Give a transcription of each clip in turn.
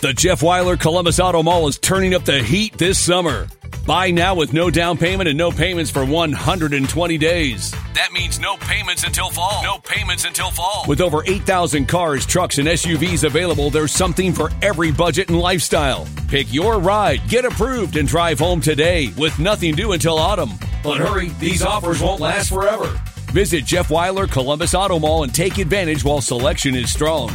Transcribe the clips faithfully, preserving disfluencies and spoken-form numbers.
The Jeff Weiler Columbus Auto Mall is turning up the heat this summer. Buy now with no down payment and no payments for one hundred twenty days. That means no payments until fall. No payments until fall. With over eight thousand cars, trucks, and S U Vs available, there's something for every budget and lifestyle. Pick your ride, get approved, and drive home today with nothing due until autumn. But hurry, these offers won't last forever. Visit Jeff Weiler Columbus Auto Mall and take advantage while selection is strong.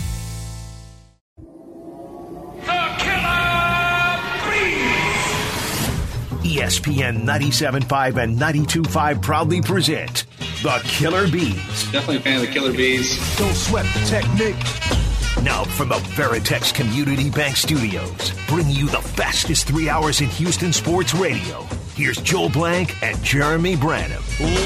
E S P N ninety-seven point five and ninety-two point five proudly present The Killer Bees. Definitely a fan of the Killer Bees. Don't sweat the technique. Now from the Veritex Community Bank Studios, bring you the fastest three hours in Houston sports radio. Here's Joel Blank and Jeremy Branham.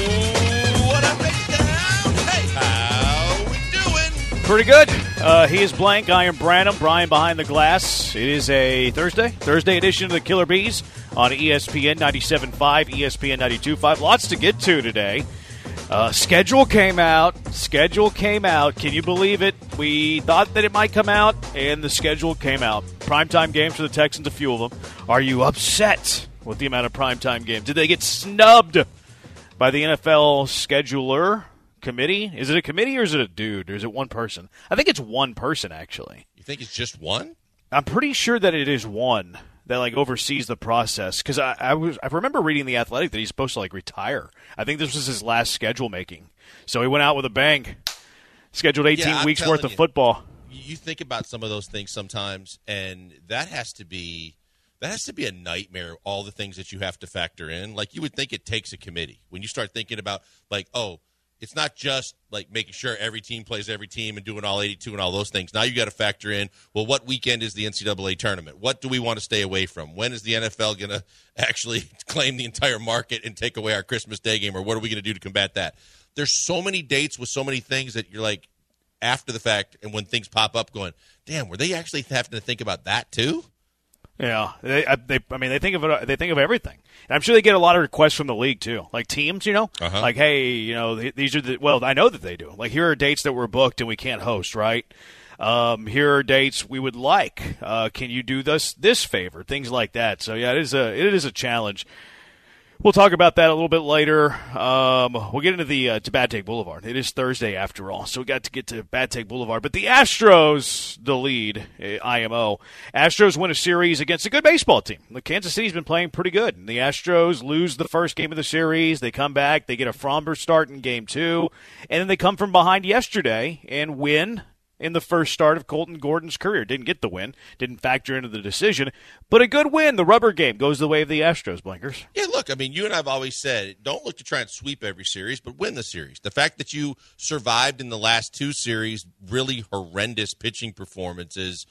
Ooh, what up, down? Hey, how we doing? Pretty good. Uh, he is Blank. I am Branham. Brian behind the glass. It is a Thursday. Thursday edition of the Killer Bees on E S P N ninety-seven point five, E S P N ninety-two point five. Lots to get to today. Uh, schedule came out. Schedule came out. Can you believe it? We thought that it might come out, and the schedule came out. Primetime games for the Texans, a few of them. Are you upset with the amount of primetime games? Did they get snubbed by the N F L scheduler committee? Is it a committee or is it a dude? Or is it one person? I think it's one person, actually. You think it's just one? I'm pretty sure that it is one that like oversees the process, because I, I was I remember reading in The Athletic that he's supposed to like retire. I think this was his last schedule making, so he went out with a bang. Scheduled eighteen yeah, weeks worth of you, football. You think about some of those things sometimes, and that has to be that has to be a nightmare. All the things that you have to factor in, like you would think it takes a committee when you start thinking about like, oh, it's not just like making sure every team plays every team and doing all eighty-two and all those things. Now you got to factor in, well, what weekend is the N C double A tournament? What do we want to stay away from? When is the N F L going to actually claim the entire market and take away our Christmas Day game? Or what are we going to do to combat that? There's so many dates with so many things that you're like after the fact, and when things pop up going, damn, were they actually having to think about that too? Yeah, they, I, they, I mean, they think of it. They think of everything. And I'm sure they get a lot of requests from the league too, like teams, you know, uh-huh. like, hey, you know, these are the. Well, I know that they do. Like, here are dates that were booked and we can't host, right? Um, here are dates we would like. Uh, can you do this this favor? Things like that. So yeah, it is a it is a challenge. We'll talk about that a little bit later. Um, we'll get into the uh, to Bad Take Boulevard. It is Thursday after all, so we got to get to Bad Take Boulevard. But the Astros, the lead, uh, I M O. Astros win a series against a good baseball team. The Kansas City's been playing pretty good. And the Astros lose the first game of the series. They come back. They get a Fromber start in game two. And then they come from behind yesterday and win in the first start of Colton Gordon's career. Didn't get the win. Didn't factor into the decision. But a good win. The rubber game goes the way of the Astros, Blinkers. Yeah, look, I mean, you and I have always said, don't look to try and sweep every series, but win the series. The fact that you survived in the last two series, really horrendous pitching performances,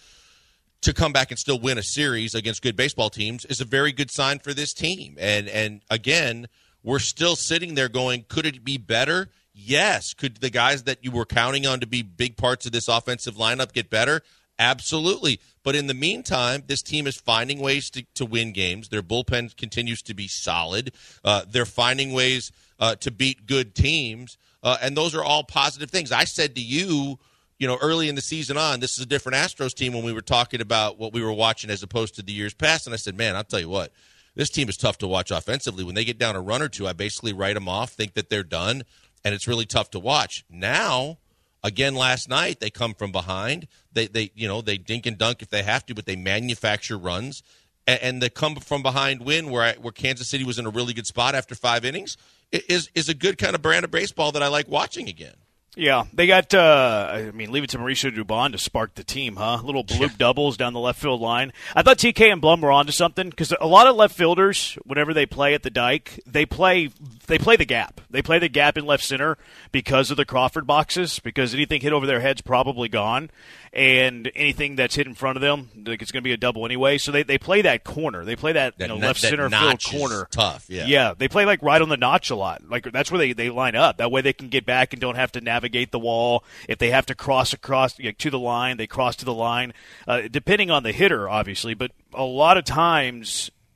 to come back and still win a series against good baseball teams is a very good sign for this team. And, and again, we're still sitting there going, could it be better? Yes. Could the guys that you were counting on to be big parts of this offensive lineup get better? Absolutely. But in the meantime, this team is finding ways to, to win games. Their bullpen continues to be solid. Uh, they're finding ways uh, to beat good teams. Uh, and those are all positive things. I said to you, you know, early in the season on, this is a different Astros team when we were talking about what we were watching as opposed to the years past. And I said, man, I'll tell you what, this team is tough to watch offensively. When they get down a run or two, I basically write them off, think that they're done. And it's really tough to watch. Now, again, last night, they come from behind. They, they, you know, they dink and dunk if they have to, but they manufacture runs. And, and the come from behind win where I, where Kansas City was in a really good spot after five innings is is a good kind of brand of baseball that I like watching again. Yeah, they got, uh, I mean, leave it to Mauricio Dubon to spark the team, huh? Little bloop yeah. doubles down the left field line. I thought T K and Blum were onto something because a lot of left fielders, whenever they play at the Dike, they play they play the gap. They play the gap in left center because of the Crawford boxes, because anything hit over their head's probably gone, and anything that's hit in front of them, like it's going to be a double anyway. So they, they play that corner. They play that, that you know, that, left that center field corner. Tough, yeah. Yeah, they play like right on the notch a lot. Like that's where they, they line up. That way they can get back and don't have to navigate the wall. If they have to cross across you know, to the line, they cross to the line, uh, depending on the hitter, obviously. But a lot of times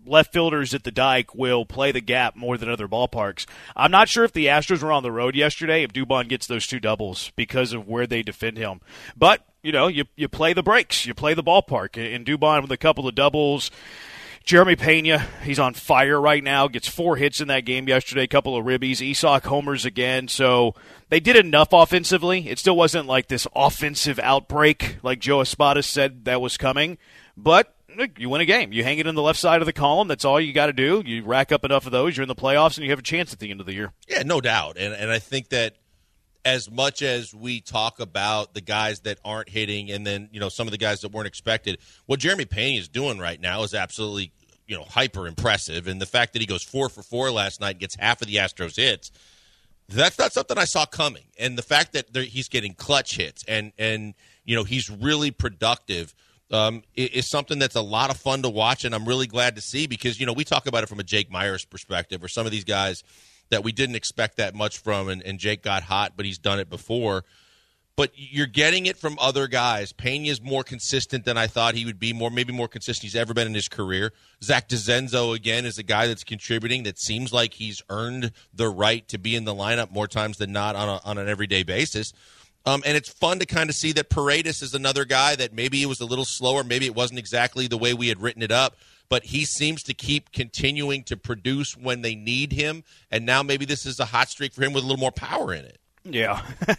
left fielders at the Dike will play the gap more than other ballparks. I'm not sure if the Astros were on the road yesterday, if Dubon gets those two doubles because of where they defend him. But, you know, you you play the breaks. You play the ballpark. And Dubon with a couple of doubles. Jeremy Pena, he's on fire right now, gets four hits in that game yesterday, a couple of ribbies. Isak homers again. So they did enough offensively. It still wasn't like this offensive outbreak like Joe Espada said that was coming. But you win a game. You hang it in the left side of the column. That's all you got to do. You rack up enough of those. You're in the playoffs, and you have a chance at the end of the year. Yeah, no doubt. And and I think that as much as we talk about the guys that aren't hitting and then, you know, some of the guys that weren't expected, what Jeremy Pena is doing right now is absolutely, you know, hyper impressive. And the fact that he goes four for four last night and gets half of the Astros hits, that's not something I saw coming. And the fact that he's getting clutch hits and, and you know, he's really productive Um, is something that's a lot of fun to watch, and I'm really glad to see because, you know, we talk about it from a Jake Myers perspective or some of these guys that we didn't expect that much from, and, and Jake got hot, but he's done it before. But you're getting it from other guys. Pena's more consistent than I thought he would be, more maybe more consistent he's ever been in his career. Zach DeZenzo, again, is a guy that's contributing that seems like he's earned the right to be in the lineup more times than not on, a, on an everyday basis. Um, and it's fun to kind of see that Paredes is another guy that maybe it was a little slower, maybe it wasn't exactly the way we had written it up, but he seems to keep continuing to produce when they need him, and now maybe this is a hot streak for him with a little more power in it. Yeah.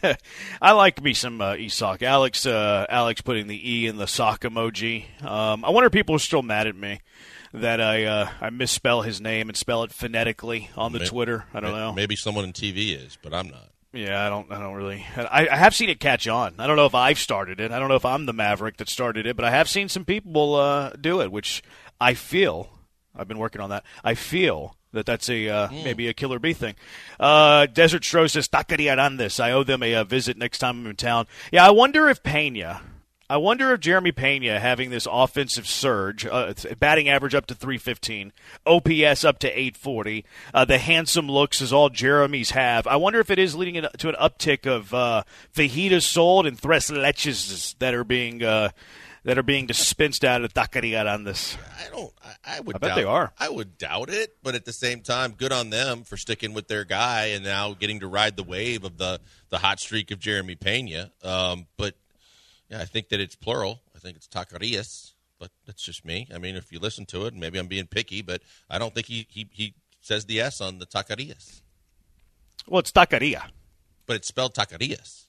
I like me some uh, Isak. Alex uh, Alex putting the E in the sock emoji. Um, I wonder if people are still mad at me that I uh, I misspell his name and spell it phonetically on the maybe, Twitter. I don't maybe, know. Maybe someone in T V is, but I'm not. Yeah, I don't. I don't really. I, I have seen it catch on. I don't know if I've started it. I don't know if I'm the maverick that started it, but I have seen some people uh, do it, which I feel. I've been working on that. I feel that that's a uh, mm. maybe a Killer Bee thing. Uh, Desert Stro says Taqueria Arandas. I owe them a, a visit next time I'm in town. Yeah, I wonder if Pena. I wonder if Jeremy Pena having this offensive surge, uh, batting average up to three fifteen, O P S up to eight forty, uh, the handsome looks is all Jeremy's have. I wonder if it is leading to an uptick of uh, fajitas sold and tres leches that are being uh, that are being dispensed out of Taqueria Arandas. I don't. I, I would. I bet doubt, they are. I would doubt it, but at the same time, good on them for sticking with their guy and now getting to ride the wave of the the hot streak of Jeremy Pena. Um, but. Yeah, I think that it's plural. I think it's taquerias, but that's just me. I mean, if you listen to it, maybe I'm being picky, but I don't think he, he, he says the S on the taquerias. Well, it's taqueria. But it's spelled taquerias.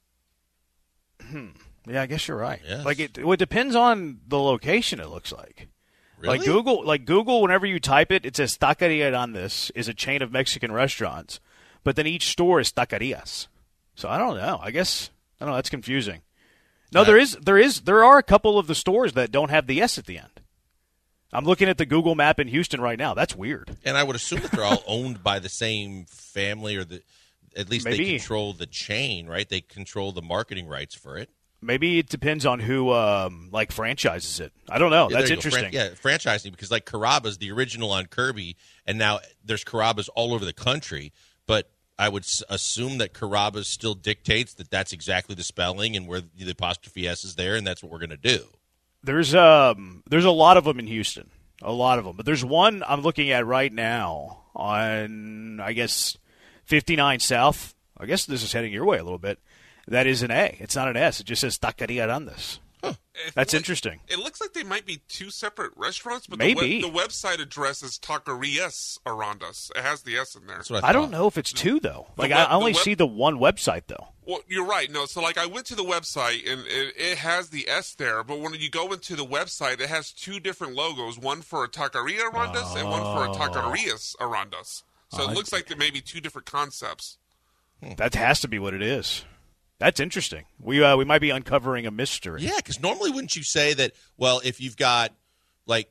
Hmm. Yeah, I guess you're right. Yes. Like it, well, it depends on the location, it looks like. Really? Like Google, like Google, whenever you type it, it says Taqueria Arandas is a chain of Mexican restaurants, but then each store is taquerias. So I don't know. I guess, I don't know, that's confusing. No, there is, there is, there are a couple of the stores that don't have the S at the end. I'm looking at the Google map in Houston right now. That's weird. And I would assume that they're all owned by the same family, or the at least Maybe. they control the chain, right? They control the marketing rights for it. Maybe it depends on who, um, like, franchises it. I don't know. Yeah, That's there you go. interesting. Fran- yeah, franchising, because like Carrabba's the original on Kirby, and now there's Carrabba's all over the country, but I would s- assume that Carrabba's still dictates that that's exactly the spelling and where the apostrophe S is there, and that's what we're going to do. There's um there's a lot of them in Houston, a lot of them. But there's one I'm looking at right now on, I guess, fifty-nine South. I guess this is heading your way a little bit. That is an A. It's not an S. It just says Taqueria Arandas. Huh. That's look, interesting. It looks like they might be two separate restaurants, but Maybe. The, web, the website address is Taquerias Arandas. It has the S in there. That's what I, I don't know if it's two, though. Like, web- I only the web- see the one website, though. Well, you're right. No, so like I went to the website and it, it has the S there, but when you go into the website, it has two different logos: one for a Taqueria Arandas and one for a Taquerias Arandas. So Oh, it looks like there may be two different concepts. That has to be what it is. That's interesting. We uh, we might be uncovering a mystery. Yeah, because normally wouldn't you say that, well, if you've got, like,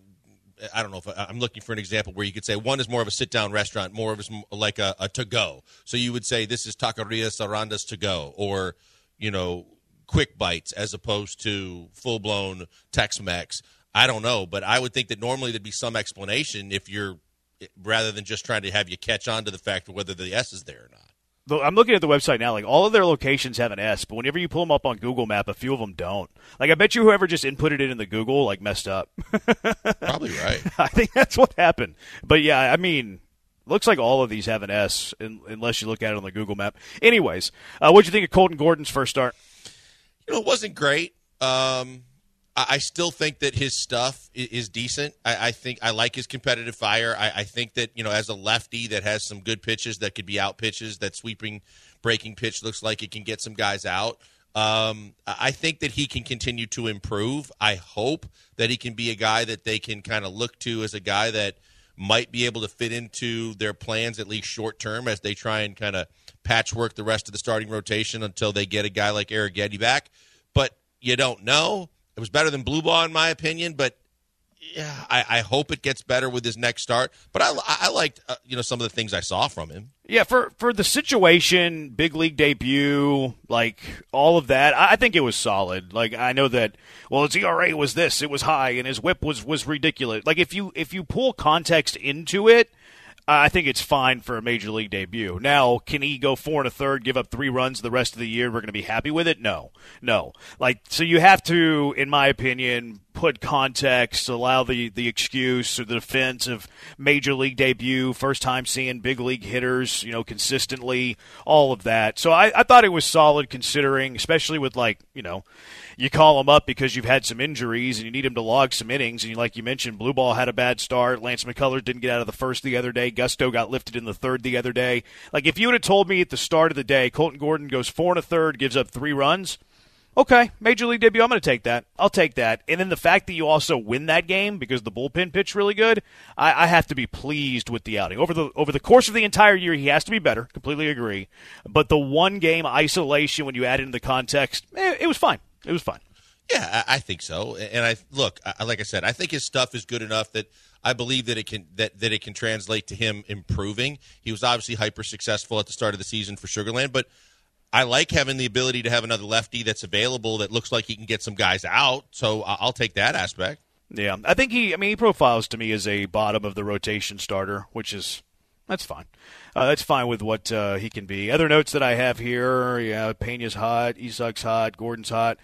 I don't know if I, I'm looking for an example where you could say one is more of a sit-down restaurant, more of a, like a, a to-go. So you would say this is Taquerias Arandas to-go, or, you know, Quick Bites as opposed to full-blown Tex-Mex. I don't know, but I would think that normally there'd be some explanation if you're, rather than just trying to have you catch on to the fact of whether the S is there or not. I'm looking at the website now. Like, all of their locations have an S, but whenever you pull them up on Google Map, a few of them don't. Like, I bet you whoever just inputted it in the Google, like, messed up. Probably right. I think that's what happened. But, yeah, I mean, looks like all of these have an S, in, unless you look at it on the Google Map. Anyways, uh, what'd you think of Colton Gordon's first start? You know, it wasn't great. Um, I, I still think that his stuff is, is decent. I, I think I like his competitive fire. I, I think that, you know, as a lefty that has some good pitches that could be out pitches, that sweeping, breaking pitch looks like it can get some guys out. Um, I think that he can continue to improve. I hope that he can be a guy that they can kind of look to as a guy that might be able to fit into their plans, at least short term, as they try and kind of patchwork the rest of the starting rotation until they get a guy like Arrighetti back. But you don't know. It was better than Blue Ball, in my opinion, but yeah, I, I hope it gets better with his next start. But I, I liked uh, you know some of the things I saw from him. Yeah, for for the situation, big league debut, like all of that, I think it was solid. Like, I know that, well, his E R A was this, it was high, and his whip was was ridiculous. Like, if you if you pull context into it, I think it's fine for a major league debut. Now, can he go four and a third, give up three runs the rest of the year? We're going to be happy with it? No, no. Like, so you have to, in my opinion, put context, allow the, the excuse or the defense of major league debut, first time seeing big league hitters, you know, consistently, all of that. So I, I thought it was solid considering, especially with, like, you know, you call him up because you've had some injuries and you need him to log some innings. And like you mentioned, Blue Ball had a bad start. Lance McCullers didn't get out of the first the other day. Gusto got lifted in the third the other day. Like, if you would have told me at the start of the day, Colton Gordon goes four and a third, gives up three runs, okay, major league debut, I'm going to take that. I'll take that. And then the fact that you also win that game because the bullpen pitched really good, I, I have to be pleased with the outing. Over the over the course of the entire year, he has to be better. Completely agree. But the one game isolation, when you add it into the context, eh, it was fine. It was fine. Yeah, I think so. And I look, I, like I said, I think his stuff is good enough that I believe that it can that, that it can translate to him improving. He was obviously hyper successful at the start of the season for Sugarland, but I like having the ability to have another lefty that's available that looks like he can get some guys out. So I'll take that aspect. Yeah, I think he. I mean, he profiles to me as a bottom of the rotation starter, which is that's fine. Uh, that's fine with what uh, he can be. Other notes that I have here: yeah, Pena's hot, Isak's hot, Gordon's hot.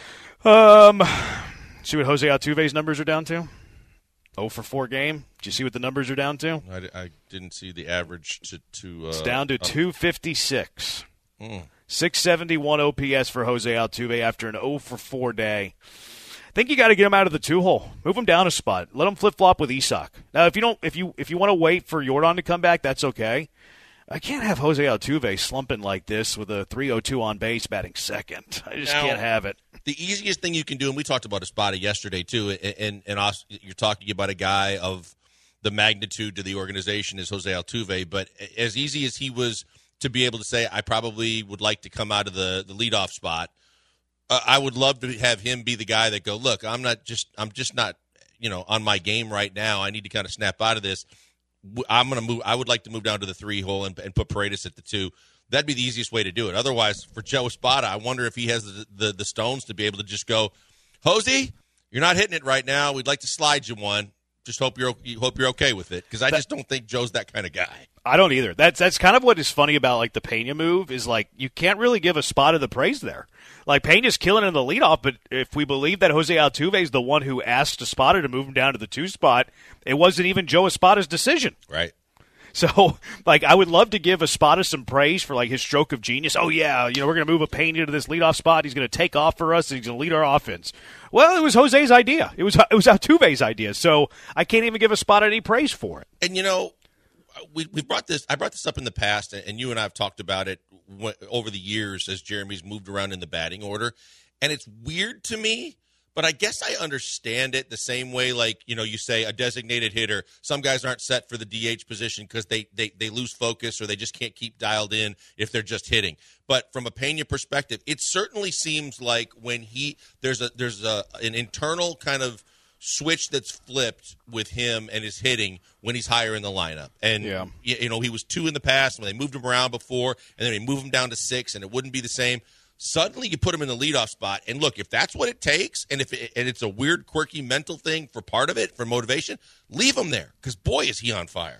Um, see what Jose Altuve's numbers are down to? oh for four game. Did you see what the numbers are down to? I, I didn't see the average to. to uh, it's down to two fifty-six. Mm. six seventy-one O P S for Jose Altuve after an oh for four day. I think you got to get him out of the two hole. Move him down a spot. Let him flip flop with Isak. Now, if you don't, if you if you want to wait for Jordan to come back, that's okay. I can't have Jose Altuve slumping like this with a three oh two on base batting second. I just now, can't have it. The easiest thing you can do, and we talked about Espada yesterday too, and, and, and also, you're talking about a guy of the magnitude to the organization as Jose Altuve, but as easy as he was to be able to say, I probably would like to come out of the, the leadoff spot, uh, I would love to have him be the guy that go, look, I'm not just I'm just not you know on my game right now. I need to kind of snap out of this. I'm going to move. I would like to move down to the three hole and, and put Paredes at the two. That'd be the easiest way to do it. Otherwise, for Joe Espada, I wonder if he has the, the the stones to be able to just go, Jose, you're not hitting it right now. We'd like to slide you one. Just hope you're hope you're okay with it, because I just don't think Joe's that kind of guy. I don't either. That's that's kind of what is funny about like the Pena move is like you can't really give Espada the praise there. Like Pena's killing in the leadoff, but if we believe that Jose Altuve is the one who asked Espada to move him down to the two spot, it wasn't even Joe Espada's decision. Right. So, like, I would love to give Espada some praise for, like, his stroke of genius. Oh, yeah, you know, we're going to move a Pena to this leadoff spot. He's going to take off for us, and he's going to lead our offense. Well, it was Jose's idea. It was it was Altuve's idea. So I can't even give Espada any praise for it. And, you know, we we brought this. I brought this up in the past, and you and I have talked about it over the years as Jeremy's moved around in the batting order. And it's weird to me, but I guess I understand it the same way, like, you know, you say a designated hitter. Some guys aren't set for the D H position because they, they, they lose focus or they just can't keep dialed in if they're just hitting. But from a Pena perspective, it certainly seems like when he there's a there's a an internal kind of switch that's flipped with him and his hitting when he's higher in the lineup. And, yeah. you know, he was two in the past when they moved him around before, and then they moved him down to six, and it wouldn't be the same. Suddenly you put him in the leadoff spot, and look, if that's what it takes, and if it, and it's a weird, quirky mental thing for part of it, for motivation, leave him there, because boy, is he on fire.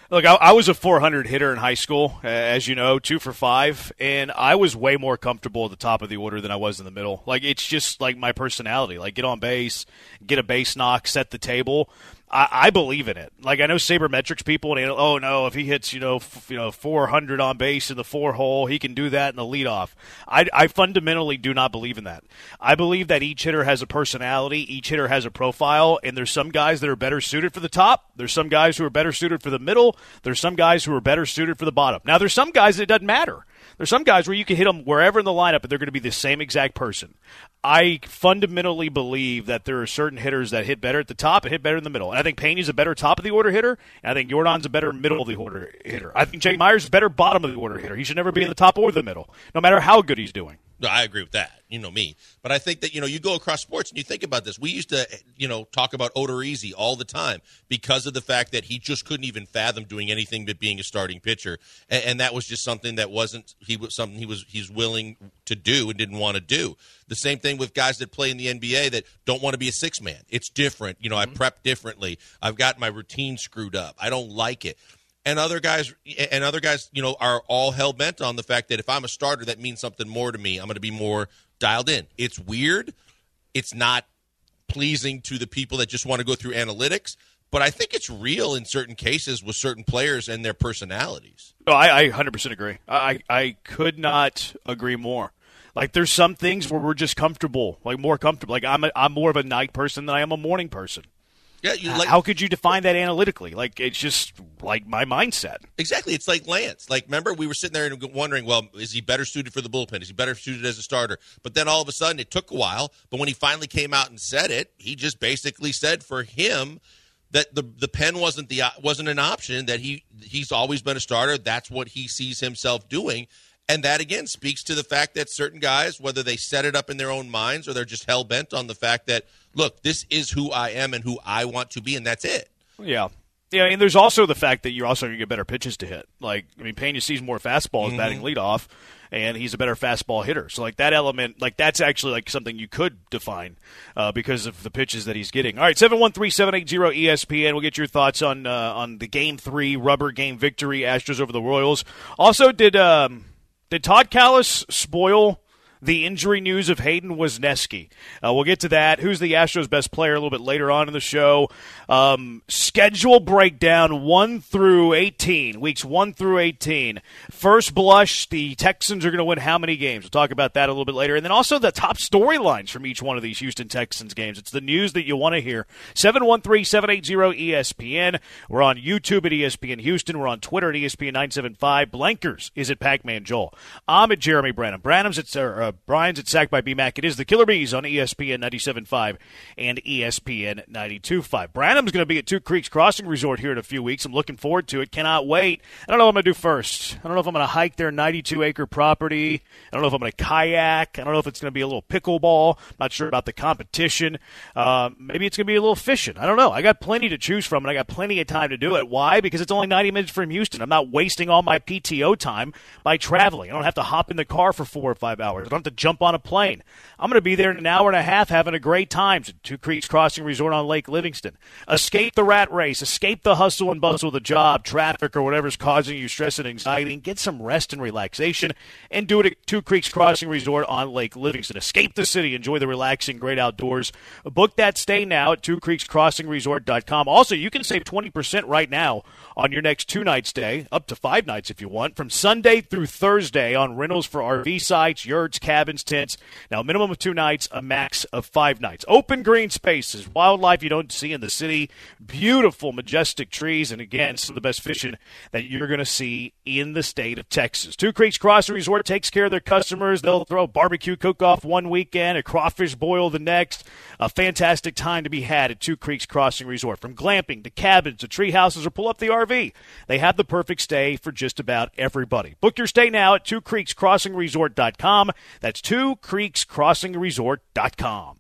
Look, I, I was a four hundred hitter in high school, uh, as you know, two for five, and I was way more comfortable at the top of the order than I was in the middle. Like, it's just like my personality. Like, get on base, get a base knock, set the table. I, I believe in it. Like, I know sabermetrics people, and they, oh no, if he hits, you know, f- you know, four hundred on base in the four hole, he can do that in the leadoff. I, I fundamentally do not believe in that. I believe that each hitter has a personality, each hitter has a profile, and there's some guys that are better suited for the top. There's some guys who are better suited for the middle. There's some guys who are better suited for the bottom. Now, there's some guys that it doesn't matter. There's some guys where you can hit them wherever in the lineup, and they're going to be the same exact person. I fundamentally believe that there are certain hitters that hit better at the top and hit better in the middle. And I think Peña's a better top-of-the-order hitter, and I think Jordan's a better middle-of-the-order hitter. I think Jake Meyers is a better bottom-of-the-order hitter. He should never be in the top or the middle, no matter how good he's doing. No, I agree with that. You know me. But I think that, you know, you go across sports and you think about this. We used to, you know, talk about Odorizzi all the time because of the fact that he just couldn't even fathom doing anything but being a starting pitcher. And, and that was just something that wasn't he was something he was he's willing to do and didn't want to do. The same thing with guys that play in the N B A that don't want to be a six man. It's different. You know, mm-hmm. I prep differently. I've got my routine screwed up. I don't like it. And other guys, and other guys, you know, are all hell bent on the fact that if I'm a starter, that means something more to me. I'm going to be more dialed in. It's weird. It's not pleasing to the people that just want to go through analytics. But I think it's real in certain cases with certain players and their personalities. Oh, I, I one hundred percent agree. I, I could not agree more. Like, there's some things where we're just comfortable, like more comfortable. Like, I'm a, I'm more of a night person than I am a morning person. Yeah, you like, how could you define that analytically? Like, it's just like my mindset. Exactly. It's like Lance. Like, remember, we were sitting there and wondering, well, is he better suited for the bullpen? Is he better suited as a starter? But then all of a sudden, it took a while. But when he finally came out and said it, he just basically said for him that the the pen wasn't the wasn't an option. That he he's always been a starter. That's what he sees himself doing. And that, again, speaks to the fact that certain guys, whether they set it up in their own minds or they're just hell-bent on the fact that, look, this is who I am and who I want to be, and that's it. Yeah. Yeah, and there's also the fact that you're also going to get better pitches to hit. Like, I mean, Peña sees more fastballs mm-hmm. batting leadoff, and he's a better fastball hitter. So, like, that element, like, that's actually, like, something you could define uh, because of the pitches that he's getting. All right, seven one three, seven eight zero, E S P N. We'll get your thoughts on uh, on the Game three rubber game victory, Astros over the Royals. Also, did... Um, Did Todd Kalas spoil the injury news of Hayden Wesneski? Uh, we'll get to that. Who's the Astros' best player a little bit later on in the show. Um, schedule breakdown one through eighteen, weeks one through eighteen. First blush, the Texans are going to win how many games? We'll talk about that a little bit later. And then also the top storylines from each one of these Houston Texans games. It's the news that you want to hear. seven one three, seven eight zero, E S P N. We're on YouTube at E S P N Houston. We're on Twitter at E S P N nine seven five. Blankers is at Pac-Man Joel. I'm at Jeremy Branham. Branham's at uh, Brian's at Sacked by B-Mac. It is the Killer Bees on E S P N ninety-seven point five and E S P N ninety-two point five. Branham's going to be at Two Creeks Crossing Resort here in a few weeks. I'm looking forward to it. Cannot wait. I don't know what I'm going to do first. I don't know if I'm going to hike their ninety-two acre property. I don't know if I'm going to kayak. I don't know if it's going to be a little pickleball. I'm not sure about the competition. Uh, maybe it's going to be a little fishing. I don't know. I got plenty to choose from, and I got plenty of time to do it. Why? Because it's only ninety minutes from Houston. I'm not wasting all my P T O time by traveling. I don't have to hop in the car for four or five hours. I don't have to jump on a plane. I'm going to be there in an hour and a half having a great time at Two Creeks Crossing Resort on Lake Livingston. Escape the rat race. Escape the hustle and bustle of the job, traffic, or whatever's causing you stress and anxiety, and get some rest and relaxation, and do it at Two Creeks Crossing Resort on Lake Livingston. Escape the city. Enjoy the relaxing, great outdoors. Book that stay now at two creeks crossing resort dot com. Also, you can save twenty percent right now on your next two-night stay, up to five nights if you want, from Sunday through Thursday on rentals for R V sites, yurts, cabins, tents. Now, a minimum of two nights, a max of five nights. Open green spaces, wildlife you don't see in the city, beautiful, majestic trees, and again, some of the best fishing that you're going to see in the state of Texas. Two Creeks Crossing Resort takes care of their customers. They'll throw a barbecue cook-off one weekend, a crawfish boil the next. A fantastic time to be had at Two Creeks Crossing Resort. From glamping to cabins to tree houses or pull up the R V, they have the perfect stay for just about everybody. Book your stay now at two creeks crossing resort dot com. That's two creeks crossing resort dot com.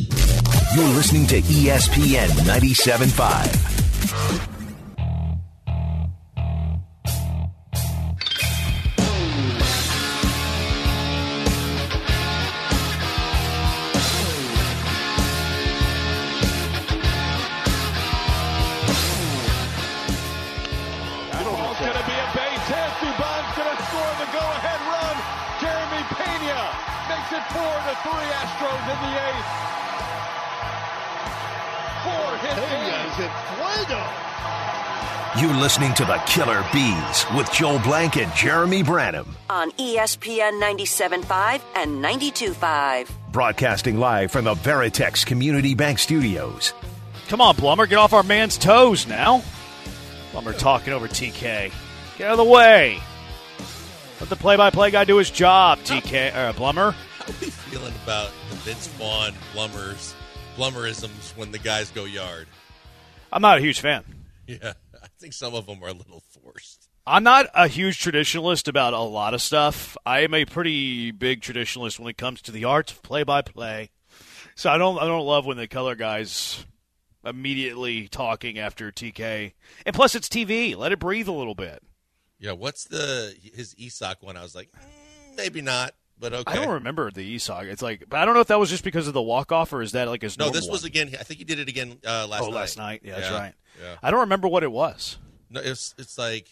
You're listening to E S P N ninety-seven point five. four to three Astros in the eighth. Four hit games in Fuego. You're listening to the Killer Bees with Joel Blank and Jeremy Branham on E S P N ninety-seven point five and ninety-two point five. Broadcasting live from the Veritex Community Bank Studios. Come on, Blummer, get off our man's toes now. Blummer talking over T K. Get out of the way. Let the play-by-play guy do his job, T K. Uh, Blummer. How are we feeling about the Vince Vaughn Blummers, Blummerisms when the guys go yard? I'm not a huge fan. Yeah, I think some of them are a little forced. I'm not a huge traditionalist about a lot of stuff. I am a pretty big traditionalist when it comes to the art of play-by-play. So I don't I don't love when the color guys immediately talking after T K. And plus, it's T V. Let it breathe a little bit. Yeah, what's the his E S O C one? I was like, mm, maybe not, but okay. I don't remember the E S O C. It's like, but I don't know if that was just because of the walk-off or is that like his No, normal this was one? again, I think he did it again uh, last oh, night. Oh, last night. Yeah, yeah, that's right. Yeah. I don't remember what it was. No, it's it's like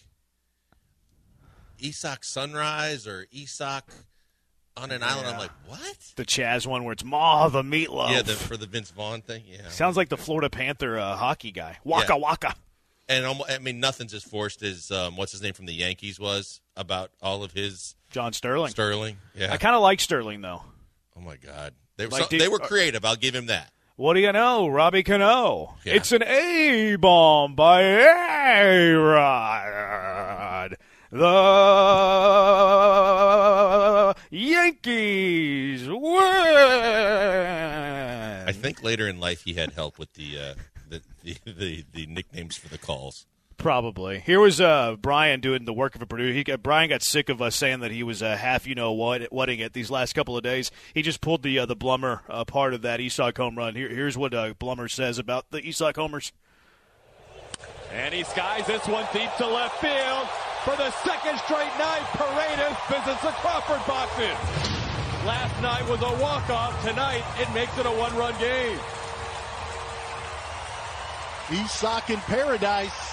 E S O C Sunrise or E S O C on an yeah. island. I'm like, what? The Chaz one where it's Ma the Meatloaf. Yeah, the, for the Vince Vaughn thing. Yeah, sounds like the Florida Panther uh, hockey guy. Waka yeah. waka. And almost, I mean, nothing's as forced as um, what's his name from the Yankees was about all of his John Sterling. Sterling, yeah. I kind of like Sterling though. Oh my God, they were like, so, did, they were creative. I'll give him that. What do you know, Robbie Cano? Yeah. It's an A bomb by A-Rod. The Yankees win. I think later in life he had help with the. Uh, The, the, the, the nicknames for the calls. Probably. Here was uh, Brian doing the work of a producer. He got, Brian got sick of us saying that he was uh, half, you know, what, whatting it these last couple of days. He just pulled the uh, the Blummer uh, part of that E S O C home run. Here, here's what uh, Blummer says about the E S O C homers. And he skies this one deep to left field. For the second straight night, Paredes visits the Crawford boxes. Last night was a walk-off. Tonight, it makes it a one-run game. E S O C in paradise.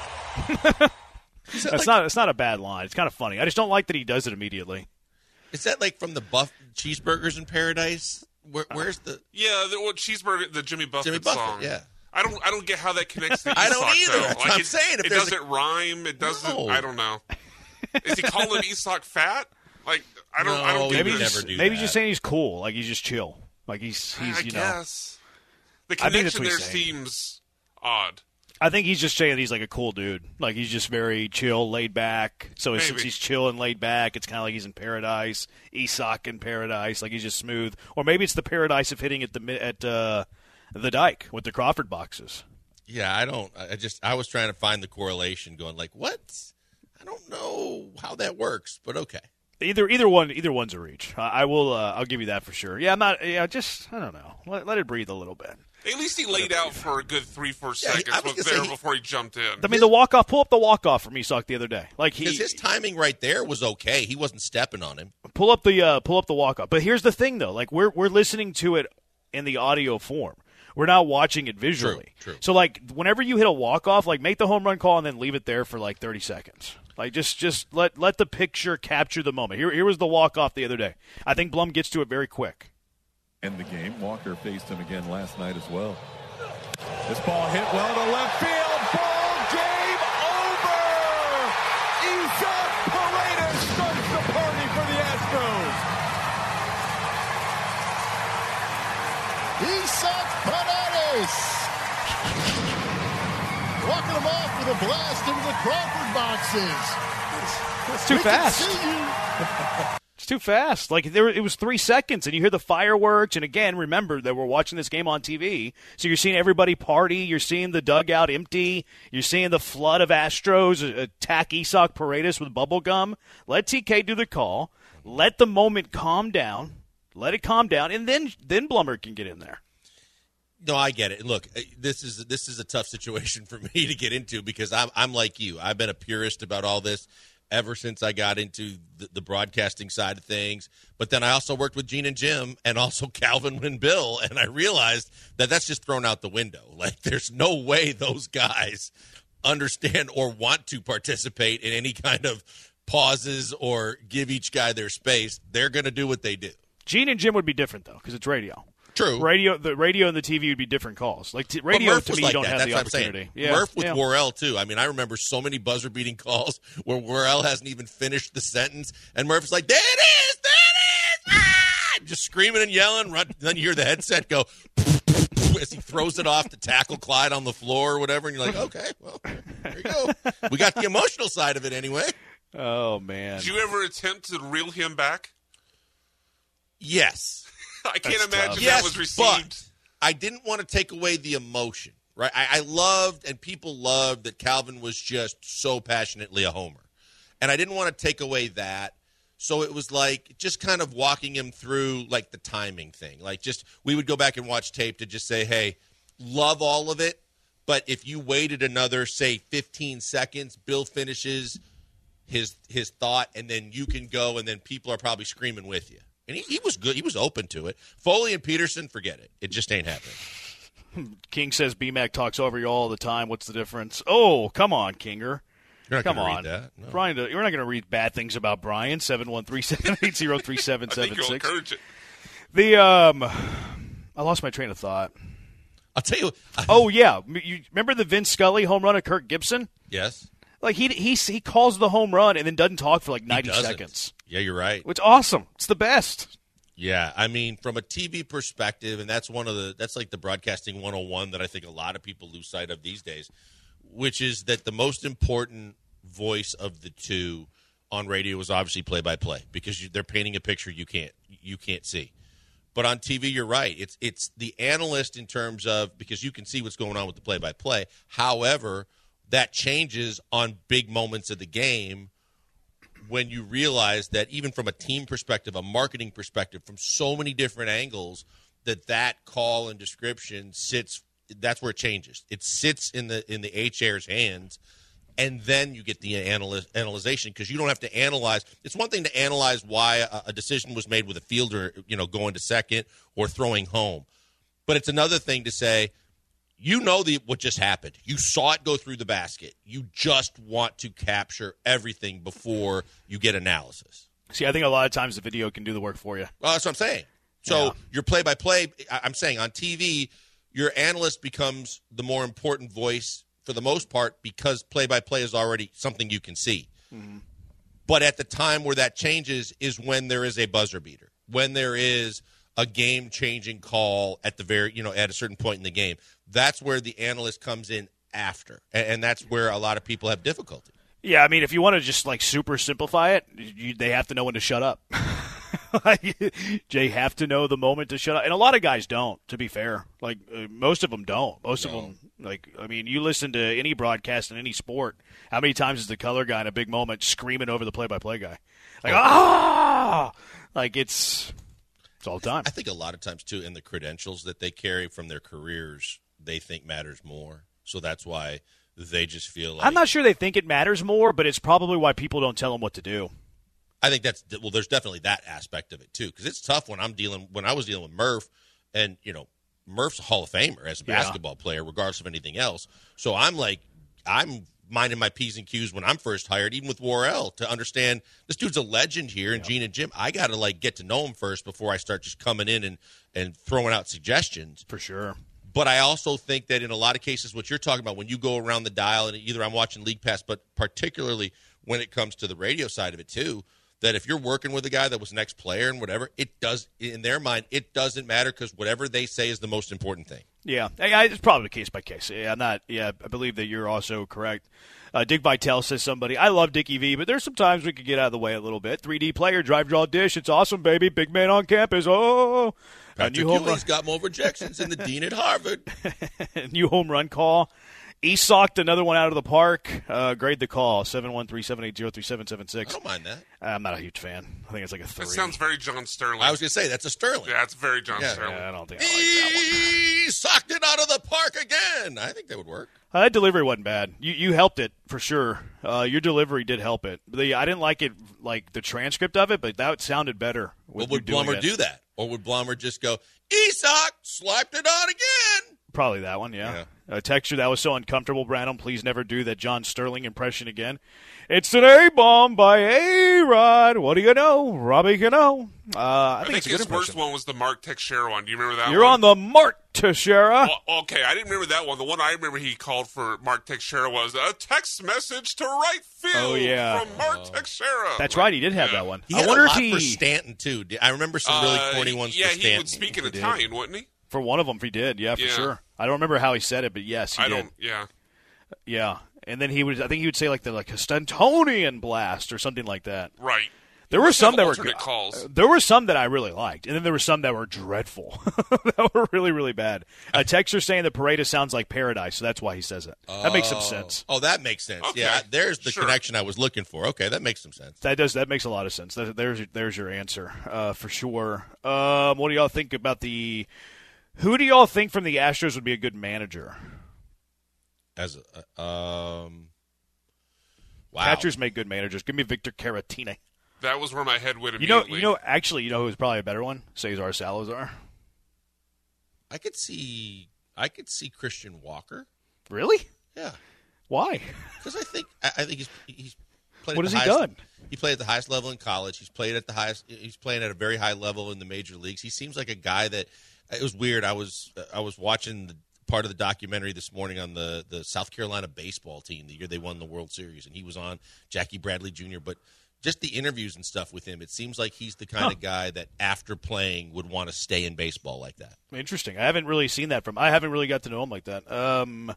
It's like, not. It's not a bad line. It's kind of funny. I just don't like that he does it immediately. Is that like from the Buff Cheeseburgers in Paradise? Where, where's the yeah the what cheeseburger the Jimmy Buffett, Jimmy Buffett song? Yeah, I don't I don't get how that connects to E S O C. I don't either. Though. That's like what I'm it, saying. If it doesn't a... rhyme. It doesn't. No. I don't know. Is he calling E S O C fat? Like I don't. No, I don't. Maybe he's just, never do maybe that. just saying he's cool. Like he's just chill. Like he's he's I you guess. know. The connection there saying. seems odd. I think he's just saying he's like a cool dude. Like he's just very chill, laid back. So Maybe. since he's chill and laid back, it's kind of like he's in paradise. E S O C in paradise. Like he's just smooth. Or maybe it's the paradise of hitting at the at uh, the dike with the Crawford boxes. Yeah, I don't. I just I was trying to find the correlation, going like, what? I don't know how that works, but okay. Either either one either one's a reach. I, I will. Uh, I'll give you that for sure. Yeah, I'm not. Yeah, just I don't know. Let, let it breathe a little bit. At least he laid out for a good three, four Yeah, seconds I was was gonna there say he- before he jumped in. I mean, the walk off. Pull up the walk off from E S O C the other day. Like he Because his timing right there was okay. He wasn't stepping on him. pull up the uh, pull up the walk off. But here's the thing, though. Like we're we're listening to it in the audio form. We're not watching it visually. True, true. So like whenever you hit a walk off, like make the home run call and then leave it there for like thirty seconds. Like just just let let the picture capture the moment. Here here was the walk off the other day. I think Blum gets to it very quick. In the game, Walker faced him again last night as well. This ball hit well to left field. Ball game over. Isaac Paredes starts the party for the Astros. Isaac Paredes. Walking him off with a blast into the Crawford boxes. It's too We fast. can see you. It's too fast. Like there, it was three seconds, and you hear the fireworks. And again, remember that we're watching this game on T V, so you're seeing everybody party. You're seeing the dugout empty. You're seeing the flood of Astros attack Isaac Paredes with bubble gum. Let T K do the call. Let the moment calm down. Let it calm down, and then then Blummer can get in there. No, I get it. Look, this is this is a tough situation for me to get into because I'm I'm like you. I've been a purist about all this ever since I got into the, the broadcasting side of things. But then I also worked with Gene and Jim and also Calvin and Bill, and I realized that that's just thrown out the window. Like, there's no way those guys understand or want to participate in any kind of pauses or give each guy their space. They're going to do what they do. Gene and Jim would be different, though, because it's radio. True. Radio, the radio and the T V would be different calls. Like t- radio, to me, like you don't that. have That's the what opportunity. I'm saying. Yeah. Murph with yeah. Worrell, too. I mean, I remember so many buzzer-beating calls where Worrell hasn't even finished the sentence, and Murph's like, there it is, there it is, ah! Just screaming and yelling. Run, then you hear the headset go as he throws it off to tackle Clyde on the floor or whatever, and you're like, okay, well, there you go. We got the emotional side of it anyway. Oh, man. Did you ever attempt to reel him back? Yes. I can't That's imagine tough. that Yes, was received. but I didn't want to take away the emotion, right? I, I loved, and people loved, that Calvin was just so passionately a homer. And I didn't want to take away that. So it was like just kind of walking him through, like, the timing thing. Like, just we would go back and watch tape to just say, hey, love all of it, but if you waited another, say, fifteen seconds, Bill finishes his his thought, and then you can go, and then people are probably screaming with you. And he, he was good. He was open to it. Foley and Peterson, forget it. It just ain't happening. King says B-Mac talks over you all the time. What's the difference? Oh, come on, Kinger. You're not Come gonna on. read that. No. Brian, you're not going to read bad things about Brian. seven one three, seven eight zero, three seven I seven think you'll six. encourage it. The, um, I lost my train of thought. I'll tell you. I, Oh, yeah. You remember the Vince Scully home run of Kirk Gibson? yes. Like, he he he calls the home run and then doesn't talk for like He ninety doesn't. seconds. Yeah, you're right. It's awesome. It's the best. Yeah, I mean, from a T V perspective, and that's one of the that's like the broadcasting one oh one that I think a lot of people lose sight of these days, which is that the most important voice of the two on radio is obviously play-by-play because you, they're painting a picture you can't you can't see. But on T V, you're right. It's it's the analyst in terms of because you can see what's going on with the play-by-play. However, that changes on big moments of the game when you realize that even from a team perspective, a marketing perspective, from so many different angles, that that call and description sits. That's where it changes. It sits in the in the H-Air's hands, and then you get the analyze, analyzation because you don't have to analyze. It's one thing to analyze why a, a decision was made with a fielder, you know, going to second or throwing home, but it's another thing to say, you know the what just happened. You saw it go through the basket. You just want to capture everything before you get analysis. See, I think a lot of times the video can do the work for you. Well, that's what I'm saying. So Yeah. your play-by-play, I- I'm saying on T V, your analyst becomes the more important voice for the most part because play-by-play is already something you can see. Mm-hmm. But at the time where that changes is when there is a buzzer beater, when there is a game-changing call at the very, you know, at a certain point in the game. That's where the analyst comes in after, and, and that's where a lot of people have difficulty. Yeah, I mean, if you want to just like super simplify it, you, they have to know when to shut up. They have to know the moment to shut up, and a lot of guys don't. To be fair, like uh, most of them don't. Most No. of them, like I mean, you listen to any broadcast in any sport. How many times is the color guy in a big moment screaming over the play-by-play guy, like ah, like it's it's all the time. I think a lot of times too, in the credentials that they carry from their careers, they think matters more. So that's why they just feel like I'm not sure they think it matters more, but it's probably why people don't tell them what to do. I think that's well. There's definitely that aspect of it too, because it's tough when I'm dealing when I was dealing with Murph, and you know Murph's a Hall of Famer as a Yeah. basketball player, regardless of anything else. So I'm like I'm minding my P's and Q's when I'm first hired, even with Worrell, to understand this dude's a legend here, and Gene and Jim. I got to like get to know him first before I start just coming in and and throwing out suggestions. For sure. But I also think that in a lot of cases, what you're talking about, when you go around the dial, and either I'm watching League Pass, but particularly when it comes to the radio side of it too, that if you're working with a guy that was an ex-player and whatever, it does, in their mind, it doesn't matter because whatever they say is the most important thing. Yeah, I- I- it's probably case by case. Yeah, I'm not. Yeah, I believe that you're also correct. Uh, Dick Vitale says somebody, I love Dickie V, but there's some times we could get out of the way a little bit. three D player, drive, draw, dish. It's awesome, baby. Big man on campus. Oh, a Patrick new home run. Ewing's got more rejections than the dean at Harvard. New home run call. Esocked another one out of the park. Uh, grade the call. seven one three, seven eight zero, three seven seven I six. don't mind that. I'm not a huge fan. I think it's like a three. That sounds very John Sterling. I was going to say, that's a Sterling. yeah, it's very John Yeah. Sterling. Yeah, I don't think I like that one. He socked it out of the park again. I think that would work. Uh, that delivery wasn't bad. You you helped it for sure. Uh, your delivery did help it. The, I didn't like it, like the transcript of it, but that sounded better. Well, With would you doing Blummer it. do that? Or would Blummer just go, Esock, slapped it on again? probably that one, yeah. yeah. A texture that was so uncomfortable, Brandon. Please never do that John Sterling impression again. It's an A-bomb by A-Rod. What do you know? Robbie Cano. Uh, I, I think, think it's a good his impression. worst one was the Mark Teixeira one. Do you remember that You're one? on the Mark Teixeira. Well, okay, I didn't remember that one. The one I remember he called for Mark Teixeira was a text message to right field oh, yeah. from Mark oh. Teixeira. That's right. He did have yeah. that one. He I had wonder a lot if he for Stanton, too. I remember some really uh, corny ones yeah, for Stanton. he would speak in he Italian, did. wouldn't he? For one of them, he did. Yeah, for yeah. sure. I don't remember how he said it, but yes, he I did. don't. Yeah. Yeah. And then he would, I think he would say like the like a Stantonian blast or something like that. Right. There were some that were calls. There were some that I really liked, and then there were some that were dreadful, that were really really bad. A texter saying that Paredes sounds like paradise, so that's why he says it. Oh. That makes some sense. Oh, that makes sense. Okay. Yeah, there's the sure. connection I was looking for. Okay, that makes some sense. That does that makes a lot of sense. That, there's there's your answer uh, for sure. Um, what do y'all think about the? Who do y'all think from the Astros would be a good manager? As a, um, wow, Catchers make good managers. Give me Victor Caratini. That was where my head went You know, immediately. you know. Actually, you know who's probably a better one? Cesar Salazar. I could see, I could see Christian Walker. Really? Yeah. Why? Because I think I I think he's he's played. What at has the he highest, done? He played at the highest level in college. He's played at the highest. He's playing at a very high level in the major leagues. He seems like a guy that. It was weird. I was I was watching the part of the documentary this morning on the, the South Carolina baseball team the year they won the World Series, and he was on Jackie Bradley Junior But just the interviews and stuff with him, it seems like he's the kind huh. of guy that after playing would want to stay in baseball like that. Interesting. I haven't really seen that from. I haven't really got to know him like that. Um,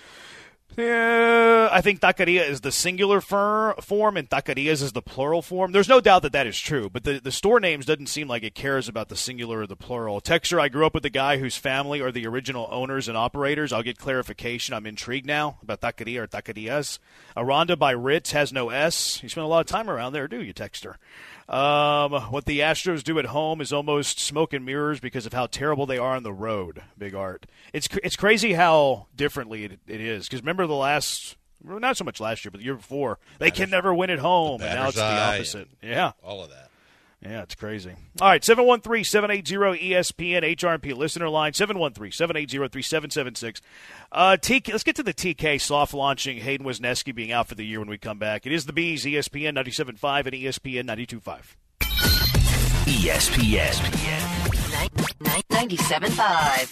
yeah, I think taqueria is the singular fir- form and taquerias is the plural form. There's no doubt that that is true, but the, the store names doesn't seem like it cares about the singular or the plural. Texture, I grew up with a guy whose family are the original owners and operators. I'll get clarification. I'm intrigued now about taqueria or taquerias. Aranda by Ritz has no S. You spend a lot of time around there, do you, Texter? Um, what the Astros do at home is almost smoke and mirrors because of how terrible they are on the road, Big Art. It's it's crazy how differently it, it is. Because remember the last, not so much last year, but the year before, they can never win at home, and now it's the opposite. Yeah. All of that. Yeah, it's crazy. All right, seven one three, seven eight zero, E S P N, H R M P listener line, seven one three, seven eight zero, three seven seven six. Uh, T K, let's get to the T K soft launching, Hayden Wesneski being out for the year when we come back. It is the Bees, E S P N ninety-seven point five and E S P N ninety-two point five. E S P N. ninety-seven point five.